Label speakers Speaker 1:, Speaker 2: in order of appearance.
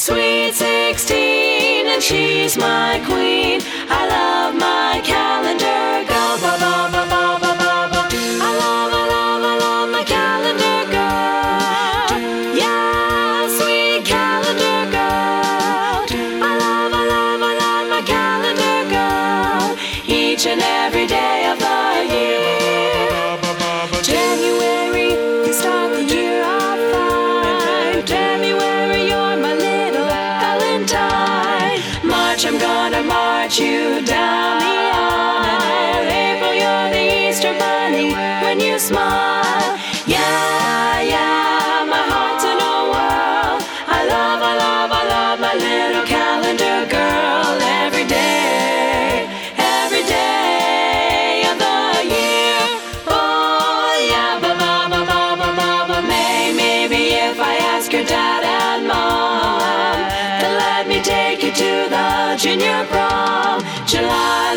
Speaker 1: Sweet 16, and she's my queen. I love my calendar girl. Ba ba ba ba ba ba ba. I love my calendar girl. Yeah, sweet calendar girl. I love my calendar girl. Each and every day of the year. January, you start the year off fine. February, you're my little Valentine. March, I'm gonna march you down the aisle. April, you're the Easter bunny when you smile. Yeah, yeah, my heart's in a whirl. I love my little calendar girl. Every day of the year. Oh yeah, ba ba ba ba ba ba ba. Maybe if I ask your dad and mom, they'll let me take you to the junior prom. July